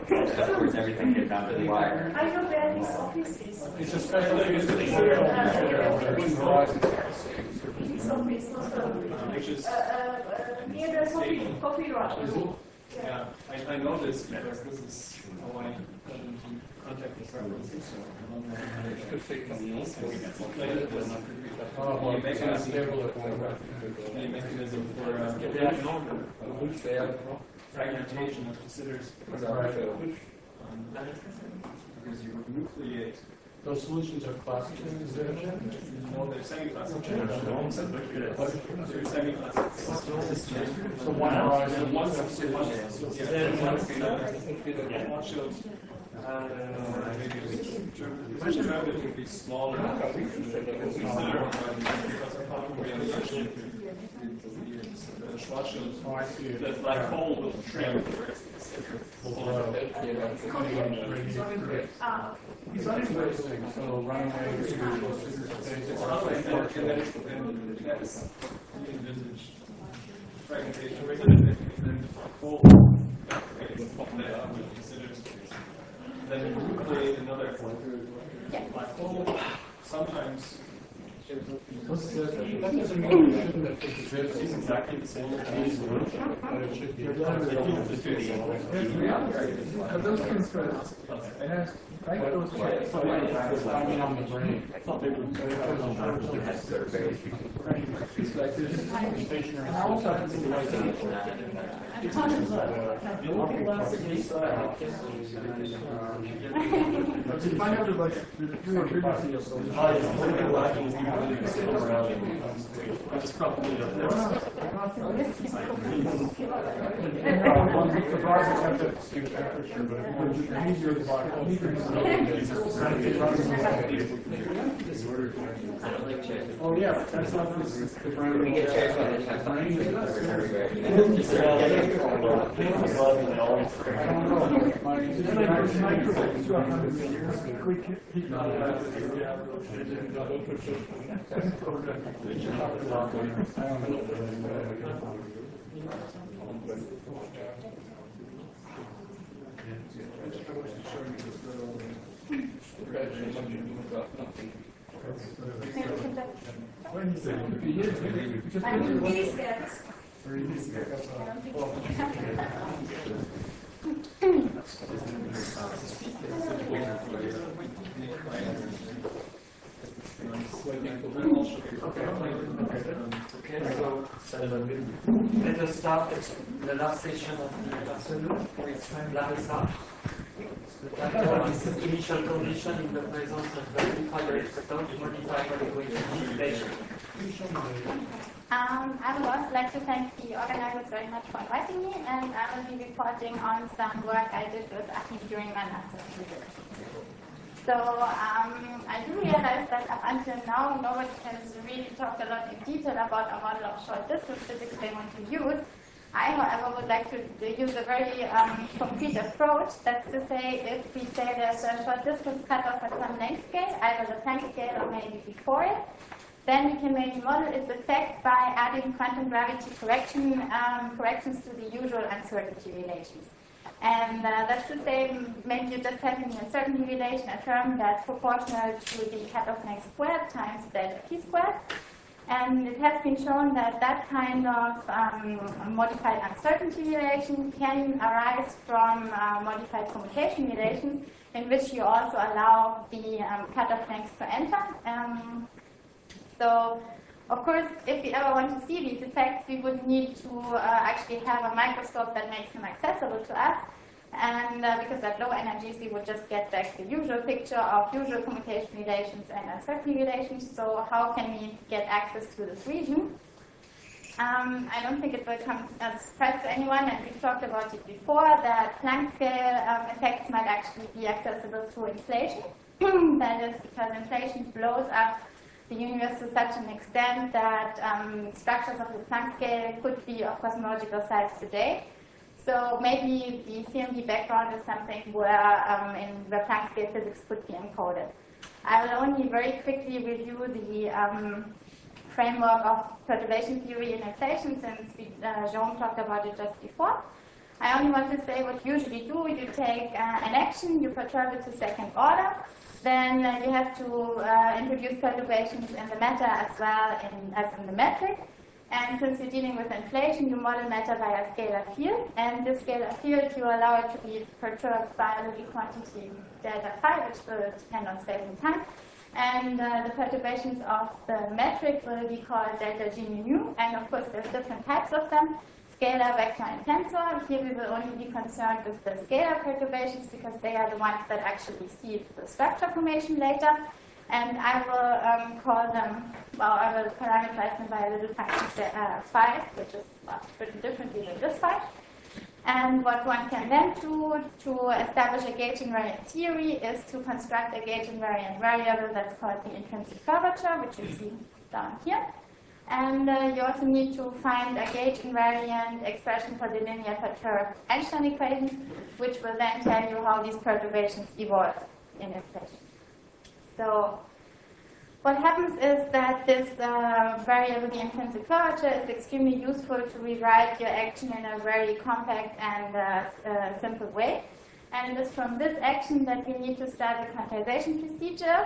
afterwards everything gets down to the wire. I know where this office is. It's a special use of the This office, Which is near the coffee rush. yeah, I know this because this is how I got into contact with references. The mechanism for fragmentation of the sitters. Because you nucleate. Those solutions are classical. No, they're semi-classical. They're semi-classical. So one horizon, One shows. Maybe it would be smaller. The Schwarz shows the black hole will shrink. So runaway, fragmentation. Then you nucleate another black hole. Sometimes that doesn't mean you shouldn't have taken this. it's exactly the same as But it should be. Are those constraints? I mean, on the brain. It's probably Oh yeah, that's not the brain. So let us start the last session of the afternoon with Larissa. The title is Initial Condition in the Presence of the Ultra Receptor to Modify Molecular Inflation. I would also like to thank the organizers very much for inviting me, and I will be reporting on some work I did with Achim during my master's thesis. So I do realize that up until now, nobody has really talked a lot in detail about a model of short distance physics they want to use. I, however, would like to use a very complete approach. That's to say, if we say there's a short distance cutoff at some length scale, either the Planck scale or maybe before it, then we can maybe model its effect by adding quantum gravity corrections to the usual uncertainty relations. And that's to say, maybe you just have in the uncertainty relation a term that's proportional to the cutoff length squared times delta t squared. And it has been shown that that kind of modified uncertainty relation can arise from modified commutation relations, in which you also allow the cutoff length to enter. So, of course, if we ever want to see these effects, we would need to actually have a microscope that makes them accessible to us. And because at low energies, we would just get back the usual picture of usual commutation relations and uncertainty relations. So how can we get access to this region? I don't think it will come as a surprise to anyone, and we've talked about it before, that Planck scale effects might actually be accessible through inflation. That is because inflation blows up the universe to such an extent that structures of the Planck scale could be of cosmological size today. So maybe the CMB background is something where the Planck scale physics could be encoded. I will only very quickly review the framework of perturbation theory in inflation, since Jean talked about it just before. I only want to say what you usually do. You take an action, you perturb it to second order, then you have to introduce perturbations in the matter as well as in the metric. And since you're dealing with inflation, you model matter by a scalar field. And this scalar field, you allow it to be perturbed by a little quantity delta phi, which will depend on space and time. And the perturbations of the metric will be called delta G mu. And of course, there's different types of them. Scalar, vector, and tensor. Here we will only be concerned with the scalar perturbations because they are the ones that actually see the structure formation later. And I will call them, well, I will parameterize them by a little function phi, which is written differently than this phi. And what one can then do to establish a gauge invariant theory is to construct a gauge invariant variable that's called the intrinsic curvature, which you see down here. And you also need to find a gauge invariant expression for the linear perturbed Einstein equations, which will then tell you how these perturbations evolve in inflation. So what happens is that this variable, the intrinsic curvature, is extremely useful to rewrite your action in a very compact and simple way. And it is from this action that we need to start the quantization procedure.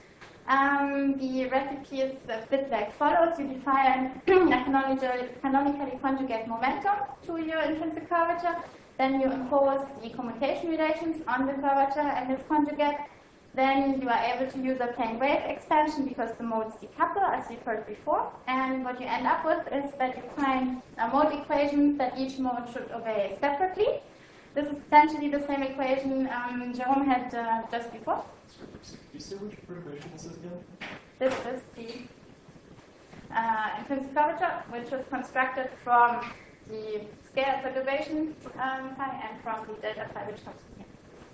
The recipe is a bit like follows. You define a canonically conjugate momentum to your intrinsic curvature. Then you impose the commutation relations on the curvature and its conjugate. Then you are able to use a plane wave expansion because the modes decouple, as we've heard before. And what you end up with is that you find a mode equation that each mode should obey separately. This is essentially the same equation Jerome had just before. You say which perturbation this is again? This is the intrinsic curvature, which is constructed from the scalar perturbation phi and from the delta phi, which comes from here.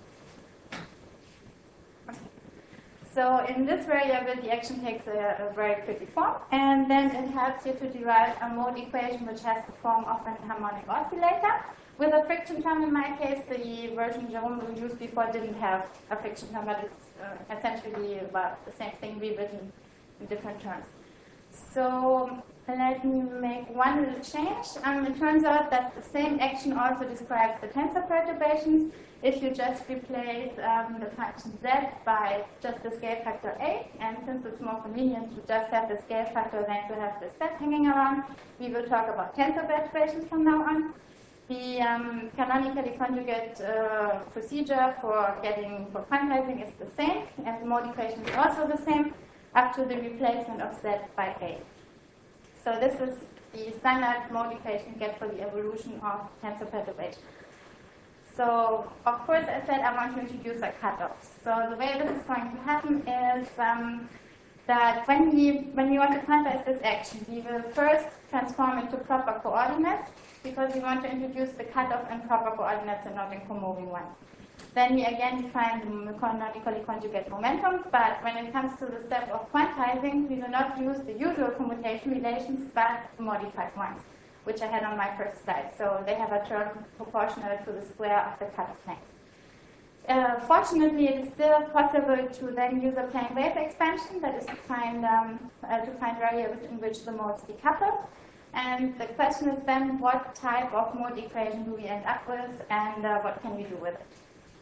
So in this variable, the action takes a very pretty form, and then it helps you to derive a mode equation which has the form of an harmonic oscillator. With a friction term, in my case, the version Jerome used before didn't have a friction term, but it's essentially about the same thing rewritten in different terms. So let me make one little change. It turns out that the same action also describes the tensor perturbations. If you just replace the function z by just the scale factor a, and since it's more convenient to just have the scale factor than to have the set hanging around, we will talk about tensor perturbations from now on. The canonically conjugate procedure for quantizing is the same, and the mode equation is also the same, up to the replacement of z by a. So this is the standard mode equation you get for the evolution of tensor perturbation. So, of course, as I said, I want to introduce a cutoff. So the way this is going to happen is that when we want to quantize this action, we will first transform it to proper coordinates, because we want to introduce the cutoff in proper coordinates and not in comoving ones. Then we again define the canonically conjugate momentum, but when it comes to the step of quantizing, we will not use the usual commutation relations, but the modified ones, which I had on my first slide. So they have a term proportional to the square of the cutoff length. Fortunately, it is still possible to then use a plane wave expansion, that is to find variables in which the modes decouple. And the question is then, what type of mode equation do we end up with, and what can we do with it?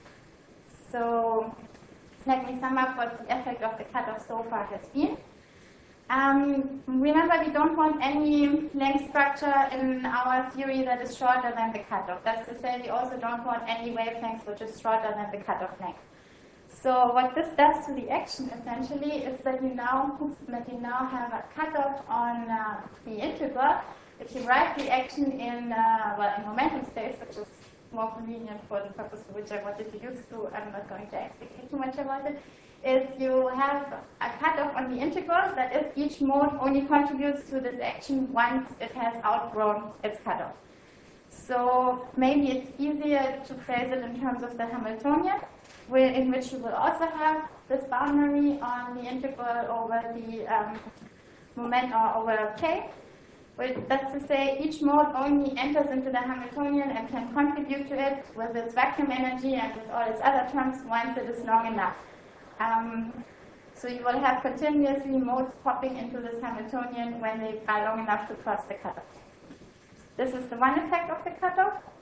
So let me sum up what the effect of the cutoff so far has been. Remember, we don't want any length structure in our theory that is shorter than the cutoff. That's to say, we also don't want any wavelength which is shorter than the cutoff length. So what this does to the action essentially is that you now have a cutoff on the integral. If you write the action in momentum space, which is more convenient for the purpose for which I wanted to use to, I'm not going to explain too much about it, is you have a cutoff on the integral, that is, each mode only contributes to this action once it has outgrown its cutoff. So maybe it's easier to phrase it in terms of the Hamiltonian, in which you will also have this boundary on the integral over the moment or over k. That's to say, each mode only enters into the Hamiltonian and can contribute to it with its vacuum energy and with all its other terms once it is long enough. So you will have continuously modes popping into this Hamiltonian when they are long enough to cross the cutoff. This is the one effect of the cutoff.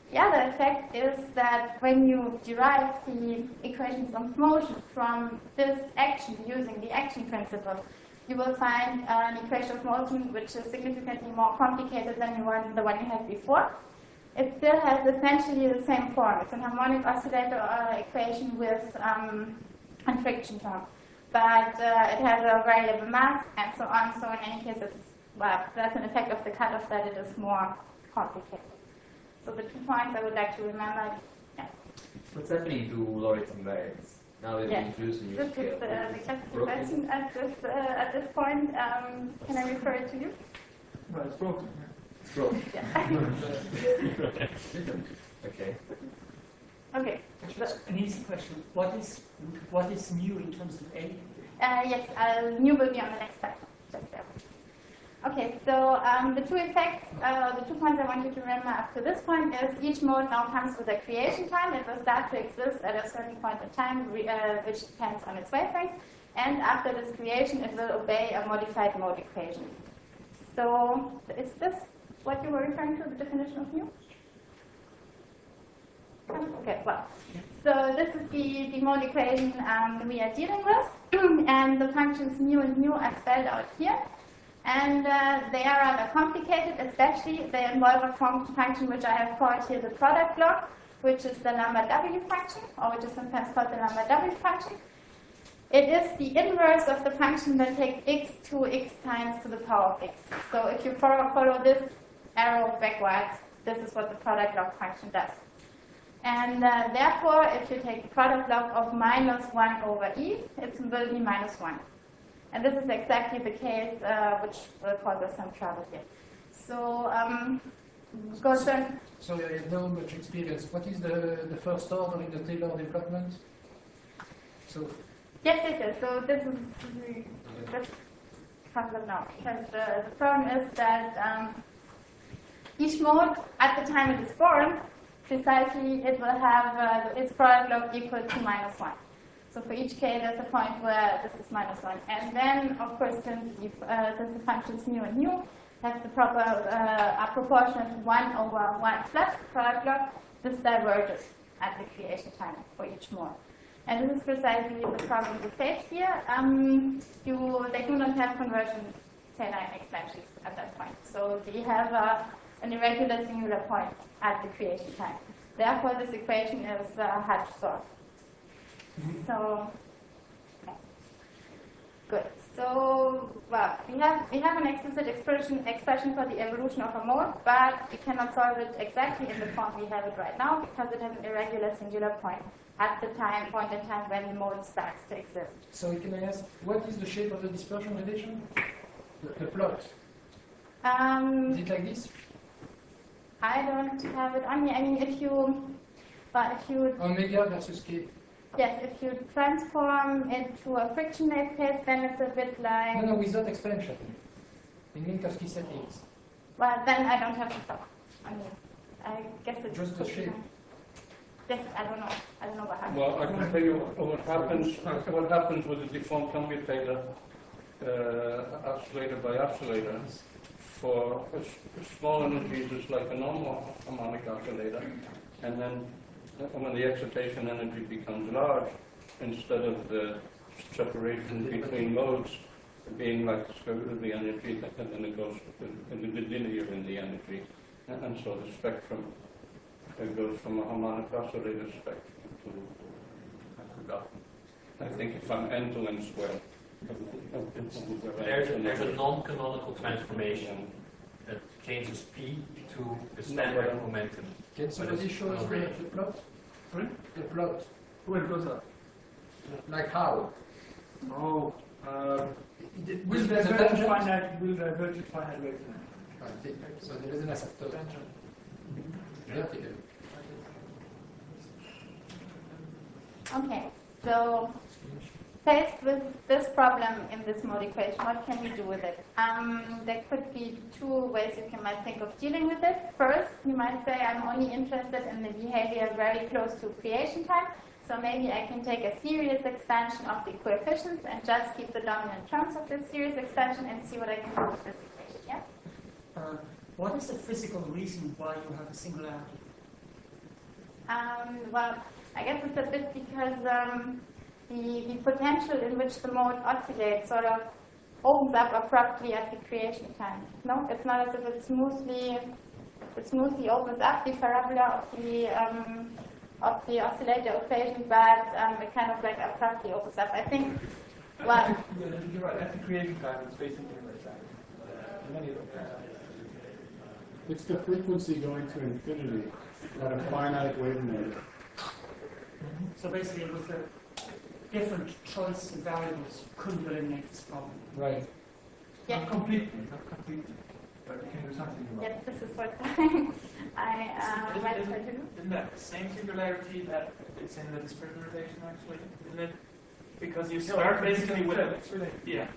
The other effect is that when you derive the equations of motion from this action using the action principle, you will find an equation of motion which is significantly more complicated than the one you had before. It still has essentially the same form. It's an harmonic oscillator equation with a friction term. But it has a variable mass and so on. So in any case, that's an effect of the cutoff that it is more complicated. So the 2 points I would like to remember. Yeah. What's happening to Lorentz invariance now that we introduce a new This scale? is the classical question at this point. Can I refer it to you? Well, it's broken. It's broken. Yeah. Okay. Okay. Just an easy question. What is new in terms of A? Yes, new will be on the next slide. Just there. Okay, so the 2 effects, the 2 points I want you to remember up to this point is each mode now comes with a creation time. It will start to exist at a certain point in time, which depends on its wavelength. And after this creation, it will obey a modified mode equation. So is this what you were referring to, the definition of new? Okay, well, so this is the mode equation we are dealing with. And the functions mu and nu are spelled out here. And they are rather complicated, especially they involve a function which I have called here the product block, which is the lambda w function, or which is sometimes called the lambda w function. It is the inverse of the function that takes x to x times to the power of x. So if you follow this arrow backwards, this is what the product log function does. And therefore, if you take the product log of minus 1 over e, it will be minus 1. And this is exactly the case which will cause us some trouble here. So, Goshen. So I have no much experience. What is the first order in the Taylor development? So Yes. So this comes up now. Because the problem is that each mode, at the time it is born, precisely it will have its product log equal to minus 1. So for each k, there's a point where this is minus 1. And then, of course, since the functions mu and nu have the proper, are proportional to 1 over 1 plus the product log, this diverges at the creation time for each mode. And this is precisely the problem we face here. They do not have conversion Taylor expansions at that point. So they have an irregular singular point at the creation time. Therefore, this equation is hard to solve. So, okay. Good. So, well, we have an explicit expression for the evolution of a mode, but we cannot solve it exactly in the form we have it right now because it has an irregular singular point at the point in time when the mode starts to exist. So can I ask, what is the shape of the dispersion relation? The plot. Is it like this? I don't have it on me. I mean, if you Omega versus k. Yes, if you transform it to a frictionless case, then it's a bit like... No, without expansion. In Minkowski settings. Well, then I don't have to talk. I mean, I guess it's... Just the shape. Yes, I don't know. I don't know what happens. Well, I can tell you what happens with the deformed commutator, oscillator by oscillator. For small energies, it's like a normal harmonic oscillator. And then when the excitation energy becomes large, instead of the separation between modes being like the square root of the energy, and then it goes linear in the energy. And so the spectrum goes from a harmonic oscillator spectrum to, I've forgotten. I think it's from n to n squared. There's a non-canonical transformation that changes p to the standard momentum. Can somebody show us the plot? Sorry? The plot. Where goes that? Like how? Oh, Will the tangent? Will diverge at finite wavelength. So there is an asymptote. Vertical. Okay, so faced with this problem in this mode equation, what can we do with it? There could be two ways you might think of dealing with it. First, you might say I'm only interested in the behavior very close to creation time, so maybe I can take a series expansion of the coefficients and just keep the dominant terms of this series expansion and see what I can do with this equation. Yeah? What is the physical reason why you have a singularity? Well, I guess it's a bit because the potential in which the mode oscillates sort of opens up abruptly at the creation time. No, it's not as if it smoothly opens up the parabola of the oscillator equation, but it kind of like abruptly opens up. I think. Well, you're right. At the creation time, it's basically like that. It's the frequency going to infinity at a finite wavelength. So basically, with the different choice of variables, you couldn't eliminate this problem. Right. yeah. Not completely, but you can do something about Yes, this is what I might try to do. Isn't that the same singularity that it's in the dispersion relation, actually? Isn't it? Because you start basically with yeah.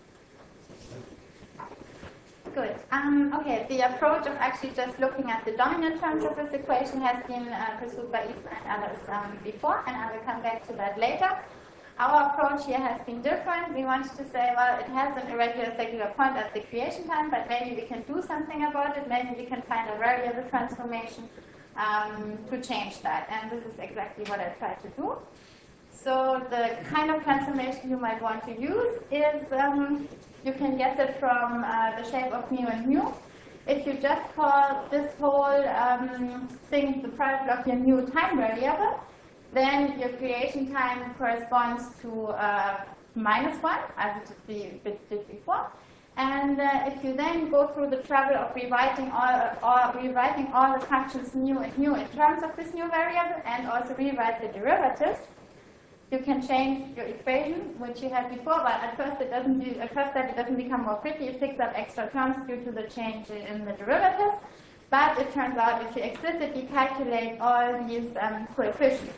Good. Okay, the approach of actually just looking at the dominant terms of this equation has been pursued by Isa and others before, and I will come back to that later. Our approach here has been different. We wanted to say, well, it has an irregular secular point at the creation time, but maybe we can do something about it. Maybe we can find a variable transformation to change that. And this is exactly what I tried to do. So the kind of transformation you might want to use is, you can get it from the shape of mu and mu. If you just call this whole thing the product of your new time variable, then your creation time corresponds to -1, as it did before. And if you then go through the trouble of rewriting all the functions mu and mu in terms of this new variable, and also rewrite the derivatives, you can change your equation, which you had before, but at first it doesn't become more pretty. It picks up extra terms due to the change in the derivatives. But it turns out if you explicitly calculate all these coefficients,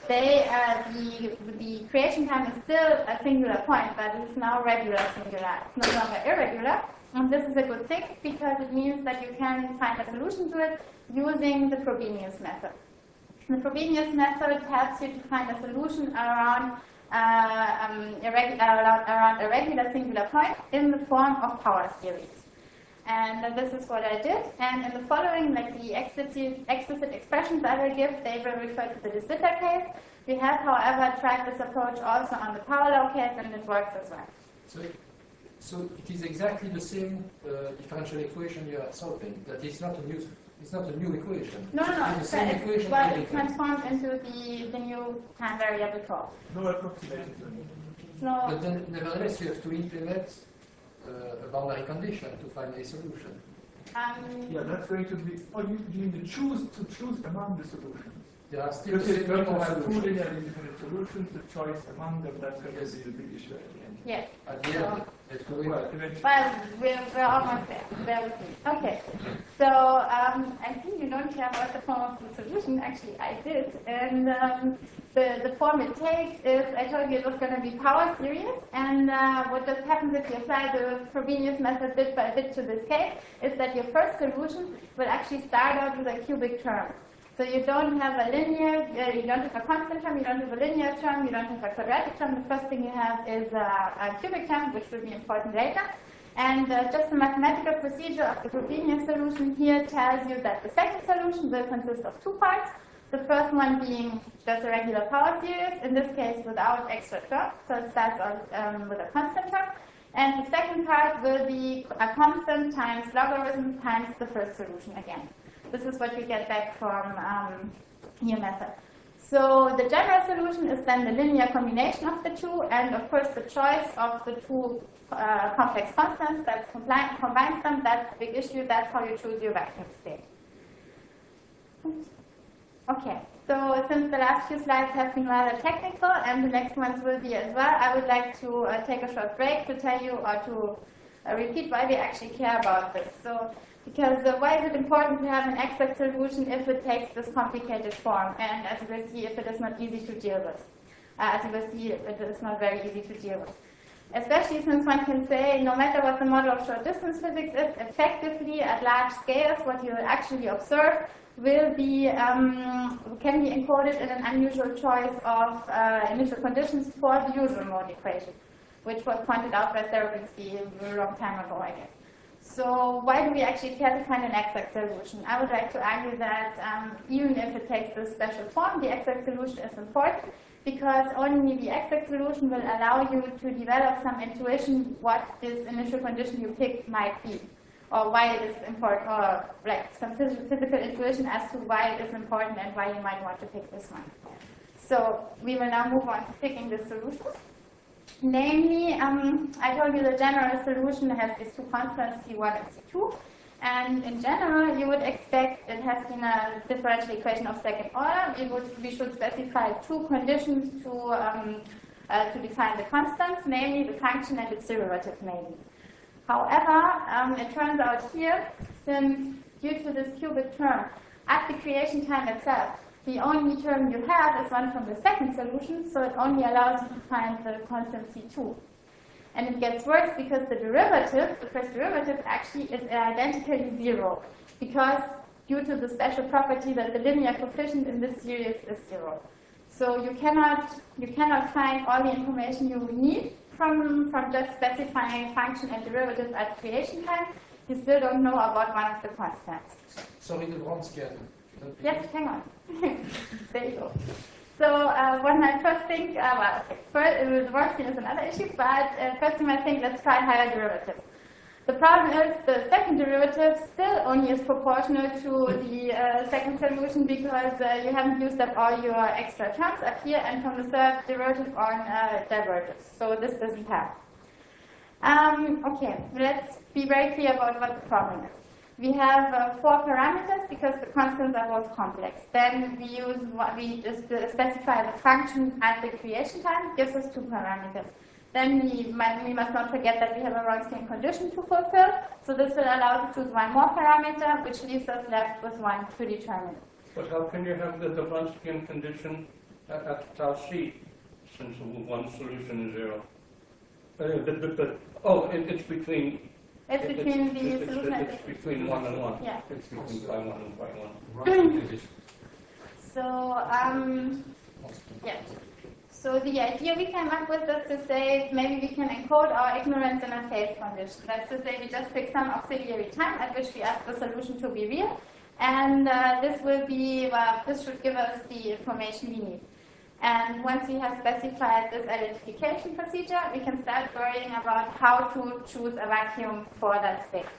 the creation time is still a singular point, but it is now regular singular. It's no longer irregular. And this is a good thing because it means that you can find a solution to it using the Frobenius method. The Frobenius method helps you to find a solution around a regular singular point in the form of power series. And this is what I did. And in the following, like the explicit expressions I will give, they will refer to the de Sitter case. We have, however, tried this approach also on the power law case, and it works as well. So it is exactly the same differential equation you are solving. That is not a new equation. No. It's the same equation. Well, it's transformed into the new time variable call. No approximation. No. But then, nevertheless, you have to implement a boundary condition to find a solution. Yeah, that's going to be. Oh, you need to choose among the solutions. There are still Because you're going to have two solutions. linear independent solutions. The choice among them, that's going to be the big issue at the end. Yes. At the end, let's go in. Well, eventually. Well, we're almost there. Bear with me. Okay. So I think you don't care about the form of the solution. Actually, I did. And the form it takes is, I told you it was going to be power series. And what just happens if you apply the Frobenius method bit by bit to this case is that your first solution will actually start out with a cubic term. So you don't have a linear, you don't have a constant term, you don't have a linear term, you don't have a quadratic term. The first thing you have is a cubic term, which will be important later. And just the mathematical procedure of the Frobenius solution here tells you that the second solution will consist of two parts. The first one being just a regular power series, in this case without extra terms, so it starts out with a constant term. And the second part will be a constant times logarithm times the first solution again. This is what we get back from your method. So the general solution is then the linear combination of the two, and of course the choice of the two complex constants that combines them. That's the big issue. That's how you choose your vacuum state. Okay, so since the last few slides have been rather technical, and the next ones will be as well, I would like to take a short break to tell you or to repeat why we actually care about this. So, because why is it important to have an exact solution if it takes this complicated form, and as you will see, if it is not easy to deal with. As you will see, it is not very easy to deal with. Especially since one can say, no matter what the model of short distance physics is, effectively at large scales, what you will actually observe will be, can be encoded in an unusual choice of initial conditions for the usual mode equation, which was pointed out by Serabinsky a long time ago, I guess. So why do we actually care to find an exact solution? I would like to argue that even if it takes this special form, the exact solution is important because only the exact solution will allow you to develop some intuition what this initial condition you picked might be, or why it is important, or like some physical intuition as to why it is important and why you might want to pick this one. So we will now move on to picking the solution. Namely, I told you the general solution has these two constants, C1 and C2. And in general, you would expect it has been a differential equation of second order. We should specify two conditions to define the constants, namely the function and its derivative, maybe. However, it turns out here, since due to this cubic term, at the creation time itself, the only term you have is one from the second solution, so it only allows you to find the constant C2. And it gets worse because the derivative, the first derivative, actually is identically 0, because due to the special property that the linear coefficient in this series is 0. So you cannot find all the information you need from just specifying function and derivative at creation time. You still don't know about one of the constants. Sorry, the Vronsky. Yes, hang on. There you go. So when I first think, well, first, the Vronsky is another issue, but first thing I think, let's try higher derivatives. The problem is the second derivative still only is proportional to the second solution because you haven't used up all your extra terms up here, and from the third derivative on diverges. So this doesn't happen. Okay, let's be very clear about what the problem is. We have 4 parameters because the constants are both complex. Then we just specify the function at the creation time, gives us 2 parameters. Then we must not forget that we have a Wronskian condition to fulfill. So this will allow us to choose 1 more parameter, which leaves us left with 1 to determine. But how can you have the Wronskian condition at tau c, since one solution is 0? It's between. It's between the solution and it's between 1 and 1. Yeah. It's between phi 1 and phi 1. So yeah. So the idea we came up with is to say maybe we can encode our ignorance in a phase condition. That's to say we just pick some auxiliary time at which we ask the solution to be real, and this should give us the information we need. And once we have specified this identification procedure, we can start worrying about how to choose a vacuum for that state.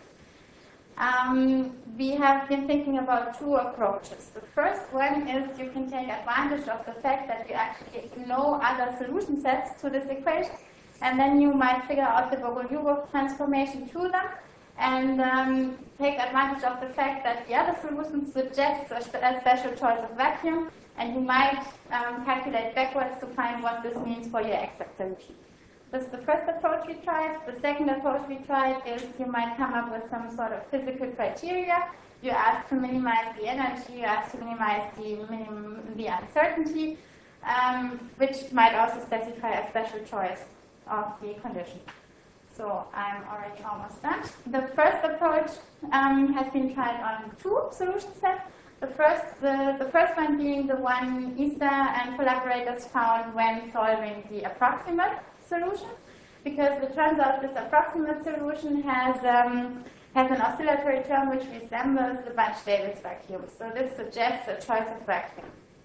We have been thinking about 2 approaches. The first one is you can take advantage of the fact that you actually know other solution sets to this equation, and then you might figure out the Bogoliubov transformation to them, and take advantage of the fact that the other solution suggests a special choice of vacuum, and you might calculate backwards to find what this means for your exact solution. This is the first approach we tried. The second approach we tried is you might come up with some sort of physical criteria. You ask to minimize the energy, you ask to minimize the uncertainty, which might also specify a special choice of the condition. So I'm already almost done. The first approach has been tried on 2 solution sets. The first one being the one Easter and collaborators found when solving the approximate solution, because it turns out this approximate solution has an oscillatory term which resembles the Bunch-Davies vacuum. So this suggests a choice of vacuum.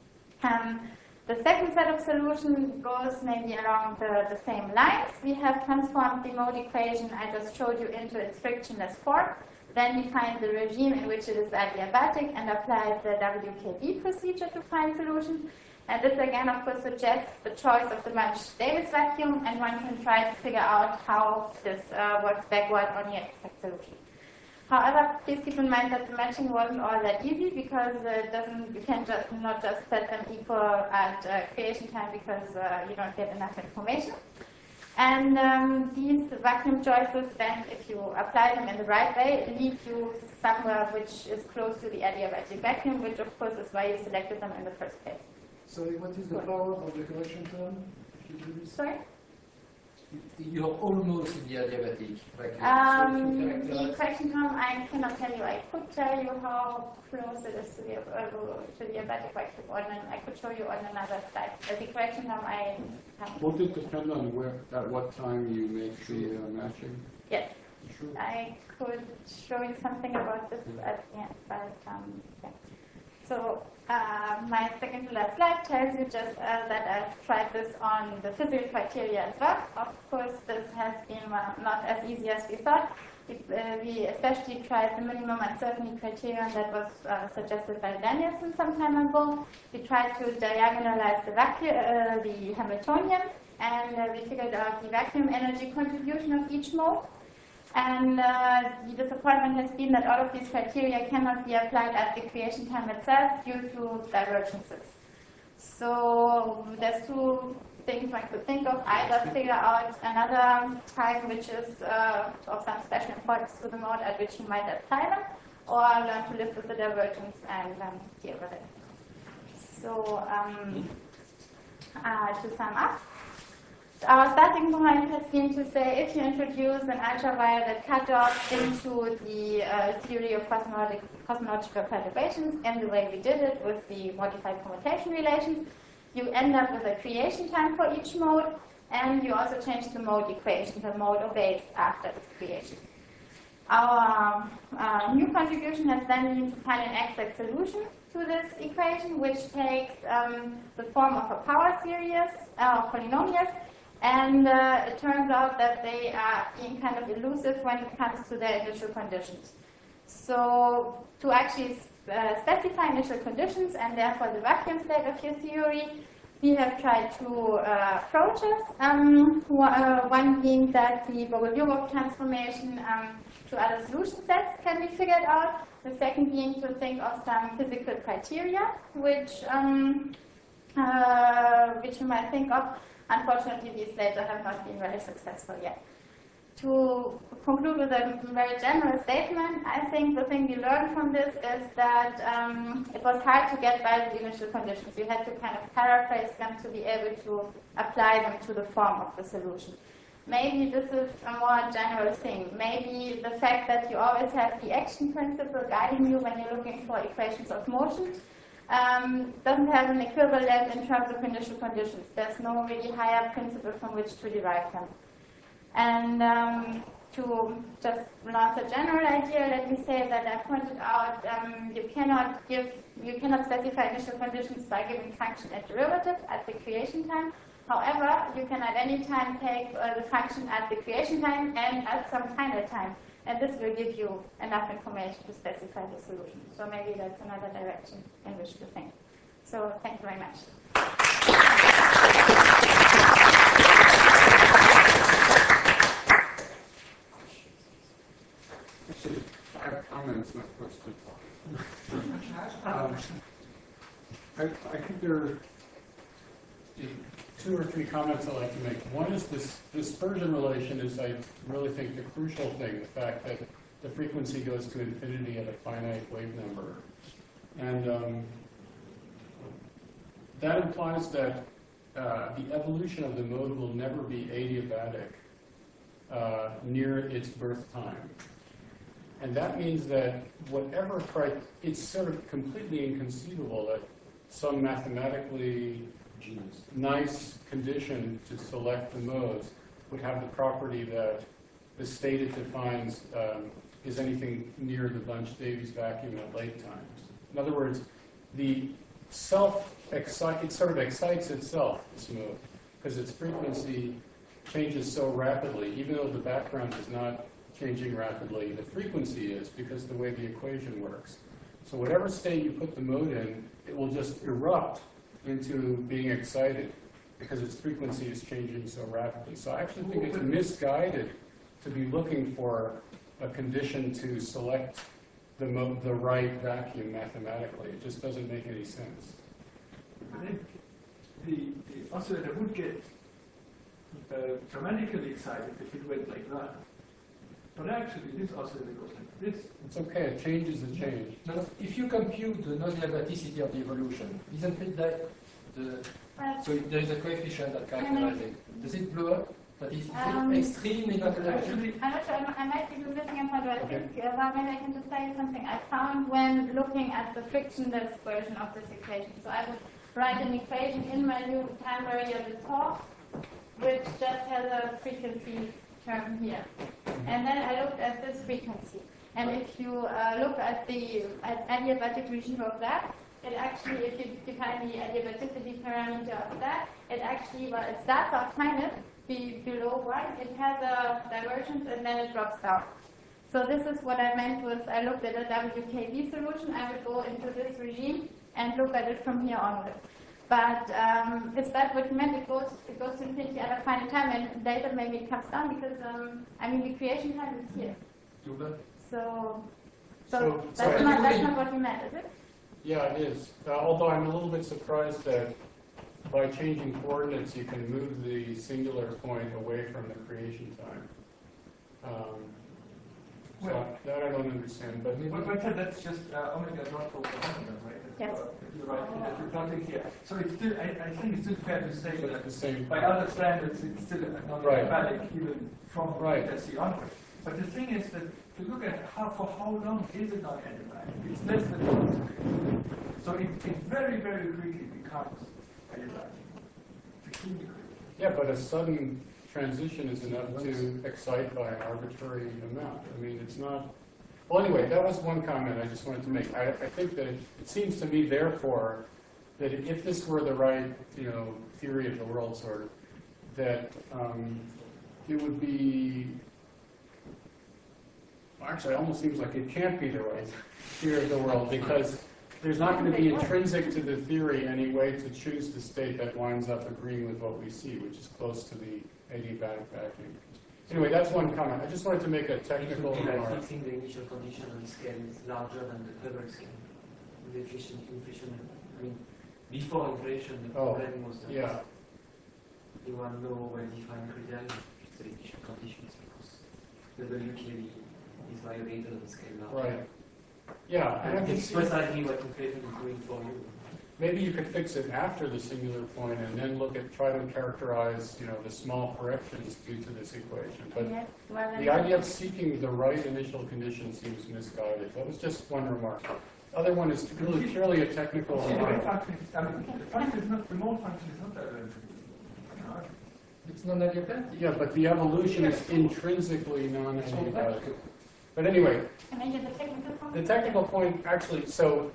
The second set of solutions goes maybe along the same lines. We have transformed the mode equation I just showed you into its frictionless form. Then we find the regime in which it is adiabatic and apply the WKB procedure to find solutions. And this again, of course, suggests the choice of the Bunch-Davies vacuum, and one can try to figure out how this works backward on your exact solution. However, please keep in mind that the matching wasn't all that easy because you can not just set them equal at creation time because you don't get enough information. And these vacuum choices then, if you apply them in the right way, lead you somewhere which is close to the adiabatic vacuum, which of course is why you selected them in the first place. So what is the power of the correction term? Sorry? You're almost in the adiabatic vacuum. The correction term, I cannot tell you. I could tell you how close it is to the adiabatic vacuum, I could show you on another slide. The correction term, I haven't. Won't it depend on at what time you make the matching? Yes. I could show you something about this at the end, but yeah. So my second to last slide tells you just that I've tried this on the physical criteria as well. Of course, this has been not as easy as we thought. We especially tried the minimum uncertainty criterion that was suggested by Danielson some time ago. We tried to diagonalize the Hamiltonian, and we figured out the vacuum energy contribution of each mode. And the disappointment has been that all of these criteria cannot be applied at the creation time itself due to divergences. So there's two things one could think of: either figure out another time which is of some special importance to the mode at which you might apply them, or learn to live with the divergence and deal with it. So to sum up, our starting point has been to say if you introduce an ultraviolet cutoff into the theory of cosmological perturbations in the way we did it with the modified commutation relations, you end up with a creation time for each mode, and you also change the mode equation. The mode obeys after its creation. Our new contribution has then been to find an exact solution to this equation, which takes the form of a power series of polynomials. And it turns out that they are being kind of elusive when it comes to their initial conditions. So to actually specify initial conditions and therefore the vacuum state of your theory, we have tried two approaches. One being that the Bogoliubov transformation to other solution sets can be figured out. The second being to think of some physical criteria, which you might think of. Unfortunately, these later have not been very successful yet. To conclude with a very general statement, I think the thing we learned from this is that it was hard to get by the initial conditions. You had to kind of paraphrase them to be able to apply them to the form of the solution. Maybe this is a more general thing. Maybe the fact that you always have the action principle guiding you when you're looking for equations of motion doesn't have an equivalent in terms of initial conditions. There's no really higher principle from which to derive them. And to just launch a general idea, let me say that I pointed out you cannot specify initial conditions by giving function at derivative at the creation time. However, you can at any time take the function at the creation time and at some final time. And this will give you enough information to specify the solution. So maybe that's another direction in which to think. So thank you very much. Actually, I have comments, not questions. I think there are two or three comments I'd like to make. One is this dispersion relation is, I really think, the crucial thing, the fact that the frequency goes to infinity at a finite wave number. And that implies that the evolution of the mode will never be adiabatic near its birth time. And that means that whatever, it's sort of completely inconceivable that some mathematically nice condition to select the modes would have the property that the state it defines is anything near the Bunch-Davies vacuum at late times. In other words, it sort of excites itself, this mode, because its frequency changes so rapidly, even though the background is not changing rapidly, the frequency is, because the way the equation works. So whatever state you put the mode in, it will just erupt into being excited because its frequency is changing so rapidly. So I actually think it's misguided to be looking for a condition to select the right vacuum mathematically. It just doesn't make any sense. I think the oscillator would get dramatically excited if it went like that. But actually, this oscillator goes like this. It's okay, it changes the change. No, if you compute the non-diabaticity of the evolution, isn't it that so there is a coefficient that characterizes it? Does it blow up? That is extremely not actually. I'm not sure, I might be missing a point, but I think maybe I can just tell you something I found when looking at the frictionless version of this equation. So I would write an equation in my new time variable tau, which just has a frequency term here. And then I looked at this frequency. And if you look at the adiabatic regime of that, it actually, if you define the adiabaticity parameter of that, it actually, well, it starts off kind of below 1, it has a divergence, and then it drops down. So this is what I meant was I looked at a WKB solution. I would go into this regime and look at it from here onwards. But is that what you meant? It goes to infinity at a finite time, and later maybe it comes down because I mean the creation time is here. So that's not what you meant, is it? Yeah, it is. Although I'm a little bit surprised that by changing coordinates, you can move the singular point away from the creation time. So that I don't understand. But that's just omega dot over omega, right? Yes. You're right. That you're plotting here. So it's still, I think it's still fair to say so that the same. by other standards, it's still not adiabatic even from SC onward. But the thing is that to look at for how long is it not adiabatic? It's less than 2 seconds. So it very, very quickly becomes adiabatic. Extremely quickly. Yeah, but a sudden transition is enough to excite by an arbitrary amount. I mean, it's not. Well, anyway, that was one comment I just wanted to make. I think that it seems to me, therefore, that if this were the right, theory of the world, sort of, that it would be. Actually, it almost seems like it can't be the right theory of the world because there's not going to be intrinsic to the theory any way to choose the state that winds up agreeing with what we see, which is close to the adiabatic vacuum. Anyway, that's one comment. I just wanted to make a technical remark. Like fixing the initial condition on the scale is larger than the Hubble scale. The inflation, I mean, before inflation, the problem was that there were no well-defined criteria to fix the initial conditions because the value clearly is violated on the scale larger. Right. Yeah, and it's precisely what inflation is doing for you. Maybe you could fix it after the singular point and then try to characterize, the small corrections due to this equation. But the idea of seeking the right initial condition seems misguided. That was just one remark. The other one is really purely a technical remark. The mole function is not that It's non-adiabatic. Yeah, but the evolution is intrinsically non-adiabatic. But anyway, the technical point actually, so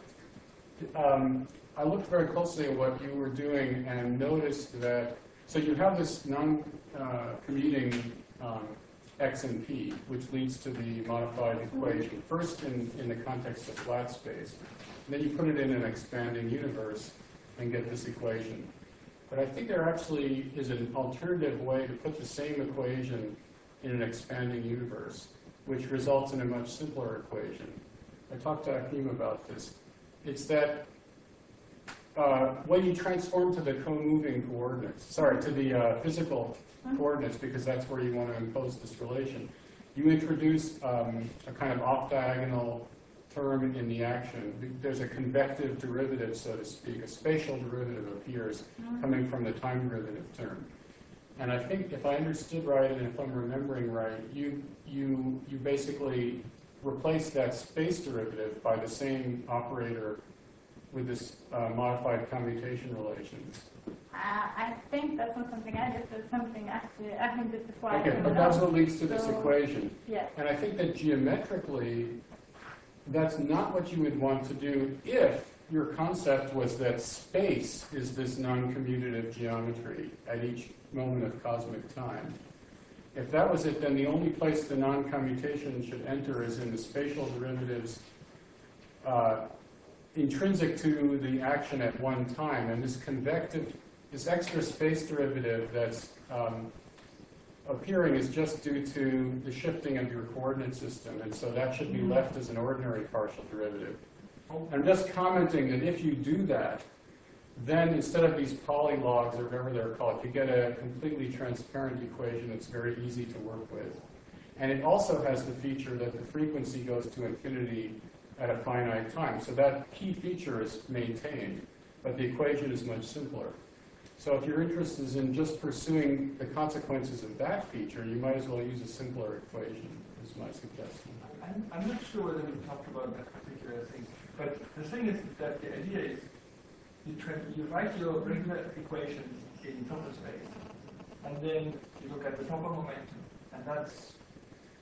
I looked very closely at what you were doing and noticed that, so you have this non-commuting x and p, which leads to the modified equation, first in the context of flat space, and then you put it in an expanding universe and get this equation. But I think there actually is an alternative way to put the same equation in an expanding universe, which results in a much simpler equation. I talked to Achim about this. It's that when you transform to the co-moving coordinates, to the physical coordinates, because that's where you want to impose this relation, you introduce a kind of off-diagonal term in the action. There's a convective derivative, so to speak. A spatial derivative appears coming from the time derivative term. And I think if I understood right, and if I'm remembering right, you basically replace that space derivative by the same operator with this modified commutation relation. I think that's not something I did. That's something actually I think did before. Okay, but that's what leads to this equation. Yeah. And I think that geometrically, that's not what you would want to do if your concept was that space is this non-commutative geometry at each moment of cosmic time. If that was it, then the only place the non-commutation should enter is in the spatial derivatives intrinsic to the action at one time. And this extra space derivative that's appearing is just due to the shifting of your coordinate system. And so that should be left as an ordinary partial derivative. I'm just commenting that if you do that, then instead of these polylogs or whatever they're called, you get a completely transparent equation that's very easy to work with. And it also has the feature that the frequency goes to infinity at a finite time. So that key feature is maintained, but the equation is much simpler. So if your interest is in just pursuing the consequences of that feature, you might as well use a simpler equation, is my suggestion. I'm not sure whether we talked about that particular thing, but the thing is that the idea is you write your regular equations in Doppler space, and then you look at the Doppler momentum, and that's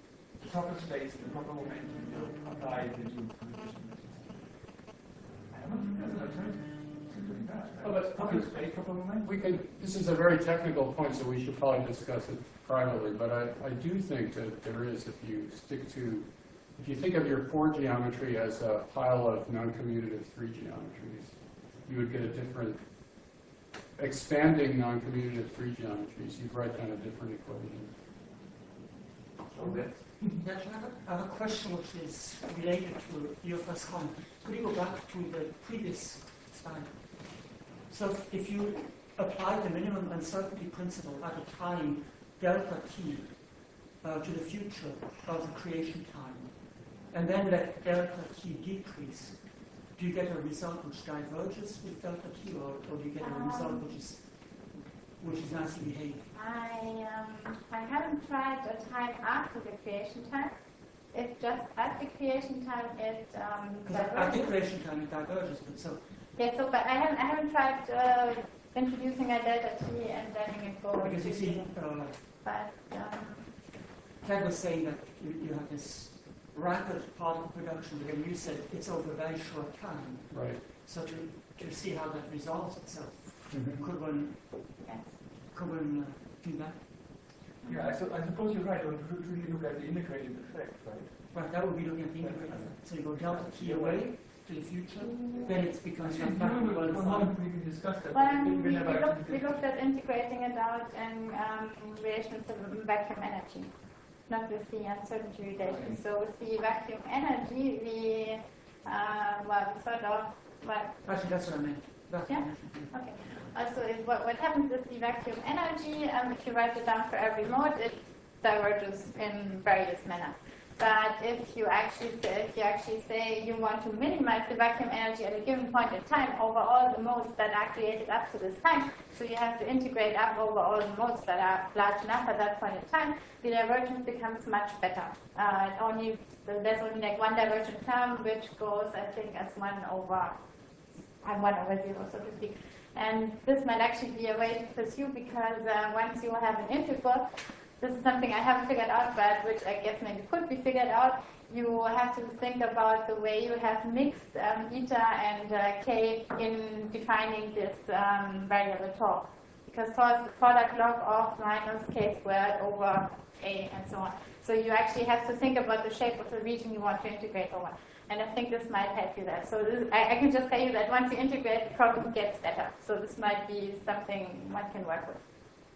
the proper space, the proper momentum to apply the new condition. I don't think there's an alternative to doing that. Well, but Proper space, proper momentum. we can, this is a very technical point, so we should probably discuss it privately, but I do think that there is, if you think of your 4 geometry as a pile of non-commutative 3 geometries, you would get a different, expanding non-commutative 3 geometries, you'd write down a different equation. Yeah, I have a question which is related to your first comment. Could you go back to the previous slide? So if you apply the minimum uncertainty principle at a time delta t to the future of the creation time, and then let delta t decrease, do you get a result which diverges with delta t, or do you get a result which is nicely behaved? I haven't tried a time after the creation time. It's just at the creation time it At the creation time it diverges, but so. Yeah, so but I haven't tried introducing a delta t and letting it go. Because you see, but Ted was saying that you have this rapid particle production, but then you said it's over a very short time. Right. So to see how that resolves itself, Mm-hmm. could one do that? Yeah, I suppose you're right. Don't really look at the integrated effect, right? Right, that would be looking at the integrated effect. So you go delta t away to the future, then it becomes We can discuss that. well, we looked at integrating it out in relation to vacuum energy, not with the uncertainty relation. So with the vacuum energy, we sort of Actually, that's what I meant. Yeah? Okay. Also, what happens is the vacuum energy, if you write it down for every mode, it diverges in various manners. But if you actually say you want to minimize the vacuum energy at a given point in time over all the modes that are created up to this time, so you have to integrate up over all the modes that are large enough at that point in time, the divergence becomes much better. There's only like one divergent term which goes, I think, as 1 over 0, so to speak. And this might actually be a way to pursue, because once you have an integral, this is something I haven't figured out, but which I guess maybe could be figured out, you have to think about the way you have mixed eta and k in defining this variable tau. Because tau is the product log of minus k squared over a and so on. So you actually have to think about the shape of the region you want to integrate over. And I think this might help you there. So I can just tell you that once you integrate, the problem gets better. So this might be something one can work with.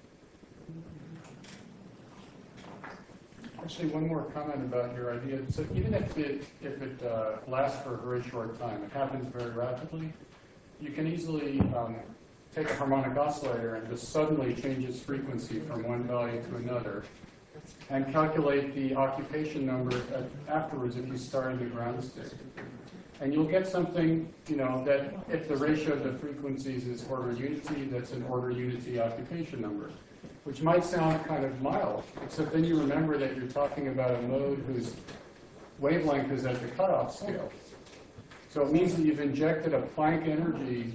Actually, one more comment about your idea. So even if it lasts for a very short time, it happens very rapidly, you can easily take a harmonic oscillator and just suddenly change its frequency from one value to another, and calculate the occupation number afterwards if you start in the ground state. And you'll get something, that if the ratio of the frequencies is order unity, that's an order unity occupation number, which might sound kind of mild, except then you remember that you're talking about a mode whose wavelength is at the cutoff scale. So it means that you've injected a Planck energy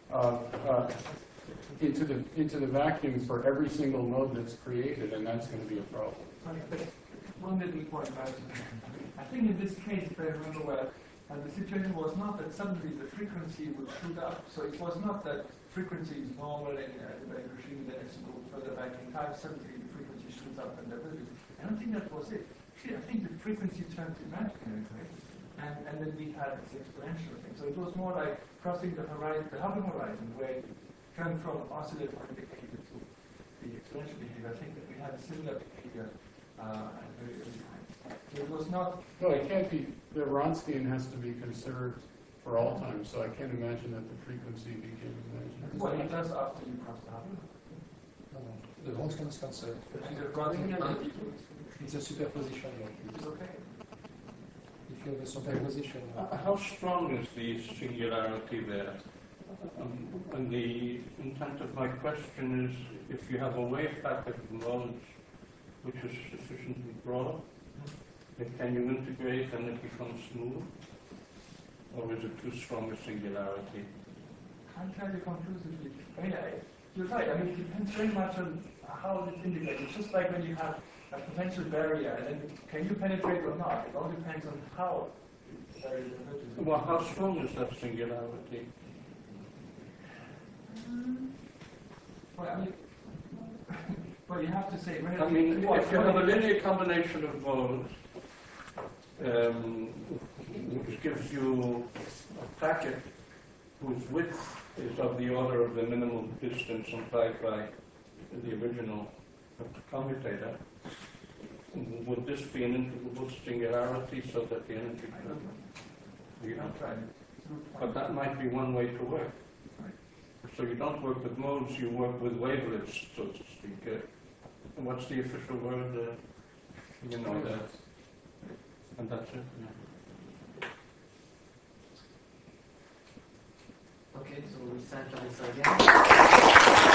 into the vacuum for every single mode that's created, and that's going to be a problem. But one little point about it. I think in this case, if I remember well, the situation was not that suddenly the frequency would shoot up. So it was not that frequency is normal in the Wave regime, then it's go further back in time, suddenly the frequency shoots up and there will be. I don't think that was it. Actually, I think the frequency turned imaginary, right? And then we had this exponential thing. So it was more like crossing the horizon, the Hubble horizon, where it turned from oscillator behavior to the exponential behavior. I think that we had a similar behavior at very early times. So it was not. No, it can't be. The Wronskian has to be conserved for all time, so I can't imagine that the frequency became imaginary. Well, it does after you cross the Hubble. The Wronskian is conserved. It's a superposition. It's okay. If you have a superposition. How strong is the singularity there? And the intent of my question is, if you have a wave packet of modes which is sufficiently broad, can you integrate and it becomes smooth? Or is it too strong a singularity? Can't tell you conclusively. you're right. I mean, it depends very much on how it's indicated. It's just like when you have a potential barrier, and then can you penetrate or not? It all depends on how the barrier is emerging. Well, how strong is that singularity? Well, I mean, well, you have to say. I mean, if you have a linear combination of modes, which gives you a packet whose width is of the order of the minimal distance implied by the original commutator, would this be an integrable singularity so that the energy But that might be one way to work. So you don't work with modes, you work with wavelets, so to speak. And what's the official word? You know that. And that's it. Yeah. Okay, so we thank Larissa again.